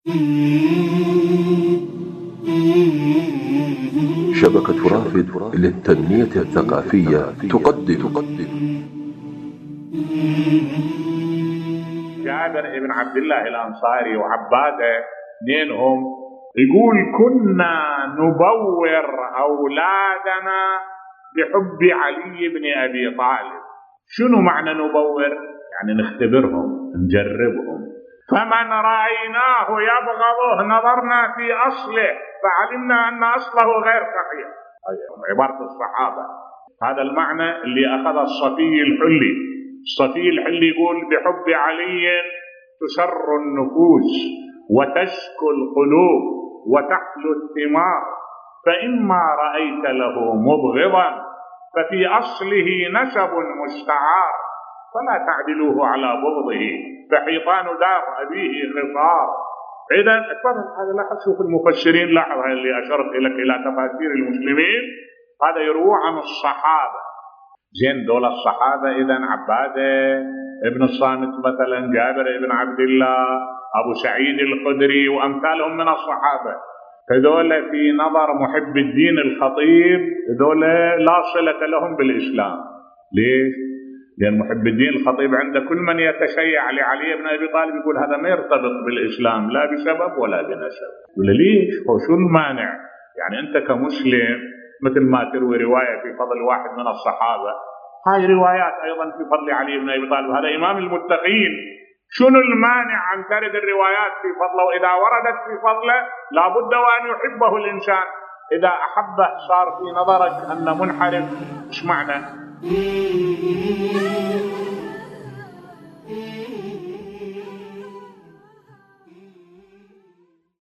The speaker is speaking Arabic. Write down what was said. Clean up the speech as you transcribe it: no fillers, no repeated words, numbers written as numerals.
شبكة رافد للتنمية الثقافية تقدم جابر بن عبد الله الأنصاري وعبادة اثنينهم يقول كنا نبور أولادنا بحب علي بن أبي طالب. شنو معنى نبور؟ يعني نختبرهم، نجربهم. فمن رأيناه يبغضه نظرنا في أصله فعلمنا أن أصله غير صحيح. عبارة الصحابة. هذا المعنى اللي أخذ الصفي الحلي. الصفي الحلي يقول بحب علي تسر النفوس وتشكو القلوب وتحلو الثمار، فإما رأيت له مبغضا ففي أصله نسب مستعار، فلا تعدلوه على بغضه فحيطان دار أبيه خصار. إذا تفضل هذا لاحظ، شوف المفسرين، لاحظ اللي أشرت لك إلى تفاسير المسلمين، هذا يروى عن الصحابة. زين دول الصحابة إذا عبادة ابن الصامت مثلا، جابر ابن عبد الله، أبو سعيد الخدري وأمثالهم من الصحابة، هذول في نظر محب الدين الخطيب هذول لا صلة لهم بالإسلام. ليش؟ لأن محب الدين الخطيب عند كل من يتشيع لعلي بن أبي طالب يقول هذا ما يرتبط بالإسلام لا بسبب ولا بنسب. يقول ليش؟ هو شو المانع؟ يعني أنت كمسلم مثل ما تروي رواية في فضل واحد من الصحابة، هاي روايات أيضا في فضل علي بن أبي طالب، هذا إمام المتقين. شنو المانع أن ترد الروايات في فضله؟ وإذا وردت في فضله لابد وأن يحبه الإنسان. إذا أحبه صار في نظرك أن منحرف. إيش معنى؟